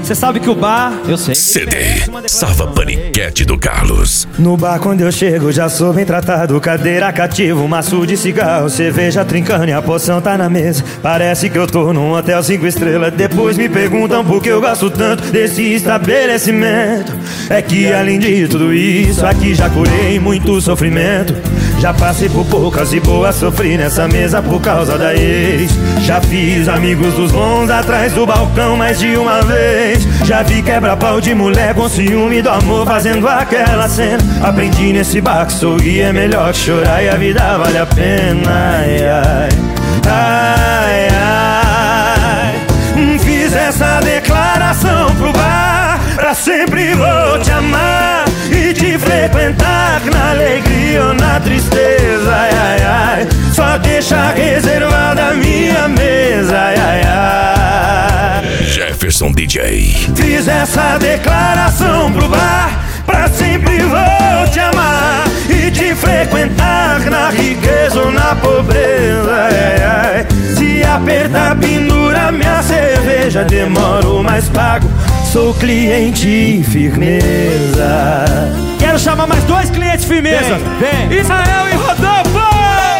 Você sabe que o bar, eu sei. CD Salva Paniquete do Carlos. No bar quando eu chego já sou bem tratado. Cadeira cativa, um maço de cigarro, cerveja trincando e a poção tá na mesa. Parece que eu tô num hotel 5 estrelas. Depois me perguntam por que eu gosto tanto desse estabelecimento. É que além de tudo isso, aqui já curei muito sofrimento. Já passei por poucas e boas, sofri nessa mesa por causa da ex. Já fiz amigos dos bons atrás do balcão mais de uma vez. Já vi quebra-pau de mulher com ciúme do amor fazendo aquela cena. Aprendi nesse bar que sorrir é melhor que chorar e a vida vale a pena. Ai, ai, ai, ai. Fiz essa declaração pro bar: pra sempre vou te amar e te frequentar, na alegria ou na tristeza. Ai, ai, ai. Só deixa reservada a minha mesa. Ai, ai, ai. Jefferson DJ. Fiz essa declaração pro bar: pra sempre vou te amar e te frequentar, na riqueza ou na pobreza. Ai, ai. Se apertar, pendura minha cerveja, demoro mas pago, sou cliente firmeza. Quero chamar mais 2 clientes firmeza. Vem. Israel e Rodolfo.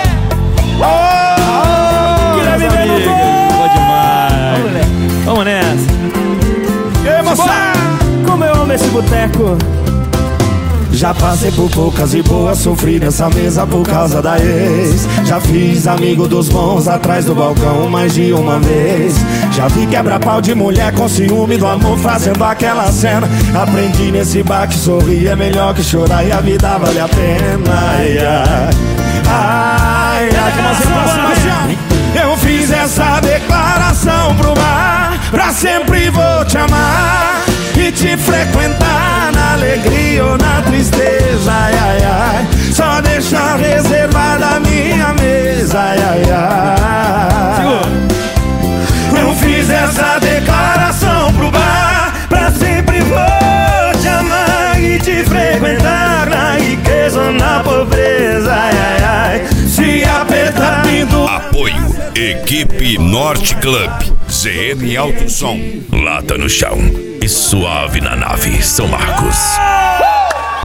Guilherme Benuto. Boa demais. Vamos nessa. E aí, moçada, como eu amo esse boteco. Já passei por poucas e boas, sofri nessa mesa por causa da ex. Já fiz amigo dos bons atrás do balcão mais de uma vez. Já vi quebra-pau de mulher com ciúme do amor fazendo aquela cena. Aprendi nesse bar que sorrir é melhor que chorar e a vida vale a pena. Ai, ai, ai, ai. Eu fiz essa declaração pro bar: pra sempre vou te amar e te frequentar, na alegria ou na tristeza. Ai, ai, ai. Só deixar reservada a minha mesa. Ai, ai, ai. Eu fiz essa declaração pro bar: pra sempre vou te amar e te frequentar, na riqueza ou na pobreza. Ai, ai, ai. Se apertar, pinto. Apoio Equipe Norte Club, ZM Alto Som, Lata no Chão e Suave na Nave, São Marcos.